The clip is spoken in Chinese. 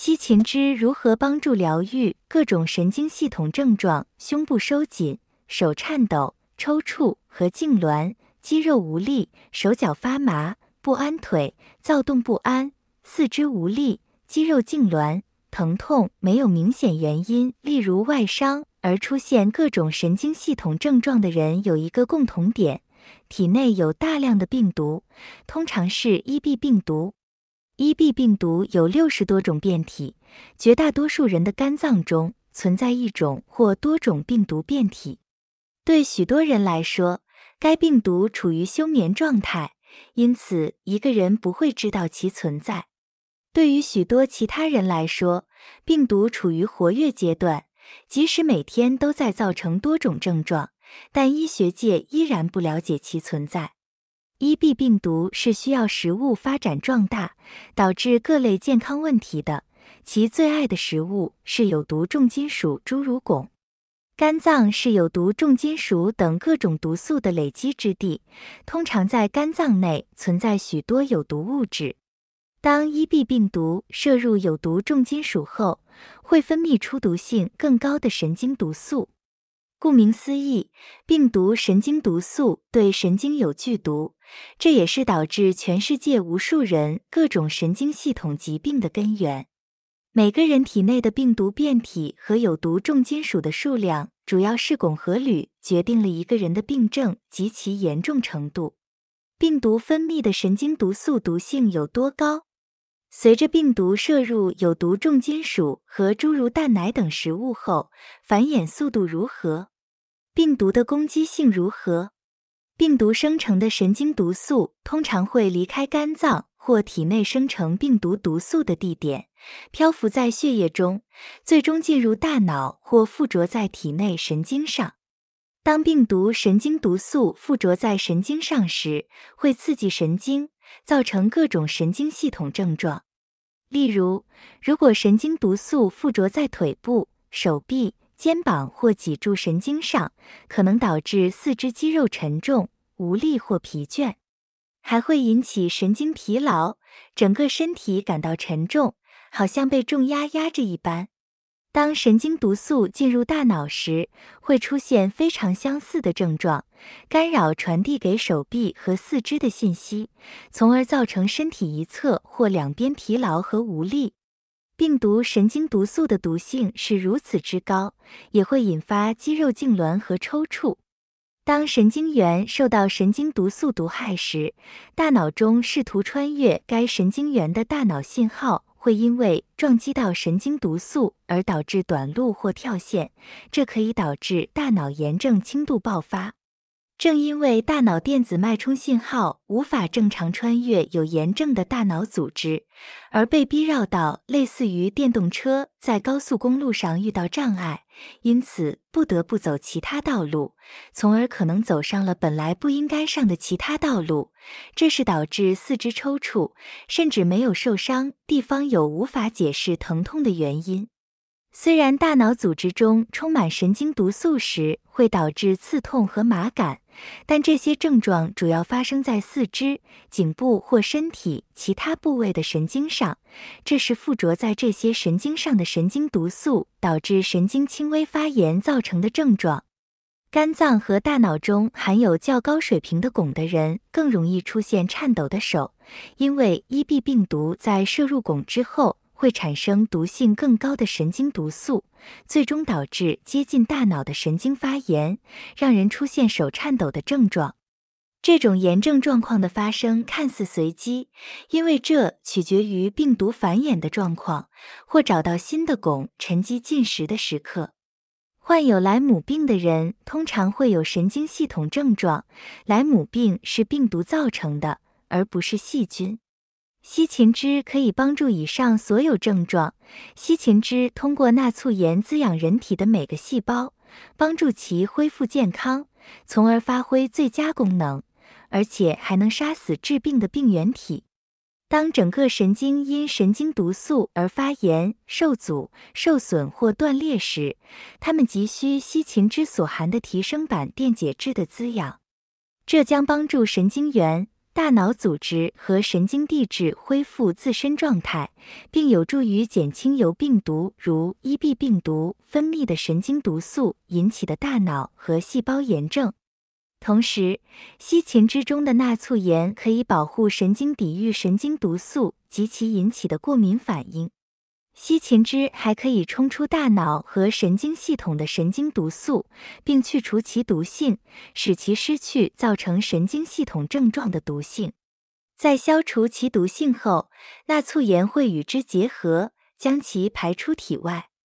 西芹汁如何帮助疗愈各种神经系统症状：胸部收紧、手颤抖、抽搐和痉挛，肌肉无力、手脚发麻、不安腿、躁动不安、四肢无力、肌肉痉挛、疼痛没有明显原因，例如外伤，而出现各种神经系统症状的人有一个共同点，体内有大量的病毒，通常是 EB 病毒。EB 病毒有60多种变体，绝大多数人的肝脏中存在一种或多种病毒变体。对许多人来说，该病毒处于休眠状态，因此一个人不会知道其存在。对于许多其他人来说，病毒处于活跃阶段，即使每天都在造成多种症状，但医学界依然不了解其存在。EB 病毒是需要食物发展壮大，导致各类健康问题的，其最爱的食物是有毒重金属诸如汞。肝脏是有毒重金属等各种毒素的累积之地，通常在肝脏内存在许多有毒物质。当 EB 病毒摄入有毒重金属后，会分泌出毒性更高的神经毒素。顾名思义，病毒神经毒素对神经有剧毒，这也是导致全世界无数人各种神经系统疾病的根源。每个人体内的病毒变体和有毒重金属的数量，主要是汞和铝决定了一个人的病症及其严重程度。病毒分泌的神经毒素毒性有多高？随着病毒摄入有毒重金属和诸如蛋奶等食物后，繁衍速度如何？病毒的攻击性如何？病毒生成的神经毒素通常会离开肝脏或体内生成病毒毒素的地点，漂浮在血液中，最终进入大脑或附着在体内神经上。当病毒神经毒素附着在神经上时，会刺激神经，造成各种神经系统症状。例如，如果神经毒素附着在腿部、手臂、肩膀或脊柱神经上，可能导致四肢肌肉沉重、无力或疲倦，还会引起神经疲劳，整个身体感到沉重，好像被重压压着一般。当神经毒素进入大脑时，会出现非常相似的症状，干扰传递给手臂和四肢的信息，从而造成身体一侧或两边疲劳和无力。病毒神经毒素的毒性是如此之高，也会引发肌肉痉挛和抽搐。当神经元受到神经毒素毒害时，大脑中试图穿越该神经元的大脑信号会因为撞击到神经毒素而导致短路或跳线，这可以导致大脑炎症轻度爆发。正因为大脑电子脉冲信号无法正常穿越有炎症的大脑组织，而被逼绕到类似于电动车在高速公路上遇到障碍，因此不得不走其他道路，从而可能走上了本来不应该上的其他道路。这是导致四肢抽搐，甚至没有受伤地方有无法解释疼痛的原因。虽然大脑组织中充满神经毒素时会导致刺痛和麻感，但这些症状主要发生在四肢、颈部或身体其他部位的神经上，这是附着在这些神经上的神经毒素导致神经轻微发炎造成的症状。肝脏和大脑中含有较高水平的汞的人更容易出现颤抖的手，因为 EB 病毒在摄入汞之后会产生毒性更高的神经毒素，最终导致接近大脑的神经发炎，让人出现手颤抖的症状。这种炎症状况的发生看似随机，因为这取决于病毒繁衍的状况，或找到新的汞沉积进食的时刻。患有莱姆病的人通常会有神经系统症状，莱姆病是病毒造成的，而不是细菌。西芹汁可以帮助以上所有症状。西芹汁通过钠促盐滋养人体的每个细胞，帮助其恢复健康，从而发挥最佳功能，而且还能杀死致病的病原体。当整个神经因神经毒素而发炎、受阻、受损或断裂时，它们急需西芹汁所含的提升版电解质的滋养，这将帮助神经元、 大脑组织和神经递质恢复自身状态，并有助于减轻由病毒如 EB 病毒分泌的神经毒素引起的大脑和细胞炎症。同时，西芹汁中的钠醋盐可以保护神经抵御神经毒素及其引起的过敏反应。西芹汁还可以冲出大脑和神经系统的神经毒素，并去除其毒性，使其失去造成神经系统症状的毒性。在消除其毒性后，钠醋盐会与之结合，将其排出体外。